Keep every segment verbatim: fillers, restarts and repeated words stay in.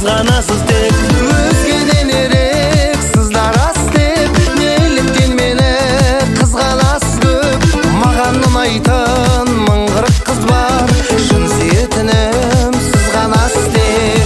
қызғанасыз тек. Өзгеден ерек сыздар аз деп, неліктен мені қызғанасыз көп? Маған ұнайтын мың қырық қыз бар, шын сүйетінім сіз ғанасыз тек.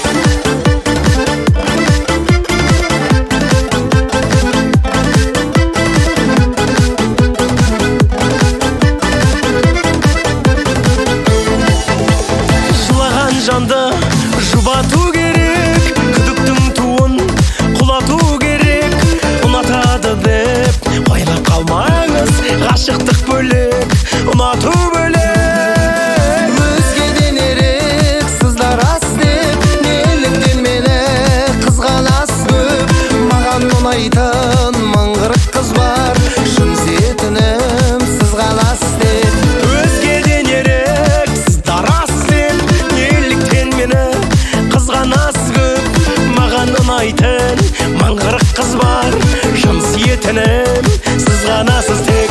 Жылаған жанды жұбату керек, күдіктің туын құлату керек. Ұнатады деп ойлап қалмаңыз, ғашықтық бөлек, ұнату бөлек. Өзгеден ерек сыздар аз деп, неліктен мені қызғанасыз көп? Маған ұнайтын мың қырық қыз бар, шын сүйетінім сіз ғанасыз деп. Өзгеден ерек сыздар аз деп, неліктен мені қызғанасыз көп? Маған ұнайтын мың қырық қыз бар, шын сүйетінім сіз ғанасыз тек.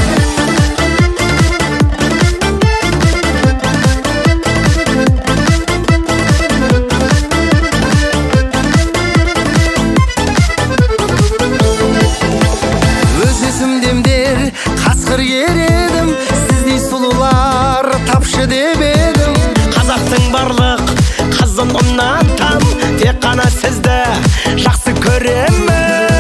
Өз есімдемдер қасқыр ередім, сіздей сұлулар тапшы деп едім. Қазақтың барлық қызын ұнатам, тек қана сізді жақсы көремін.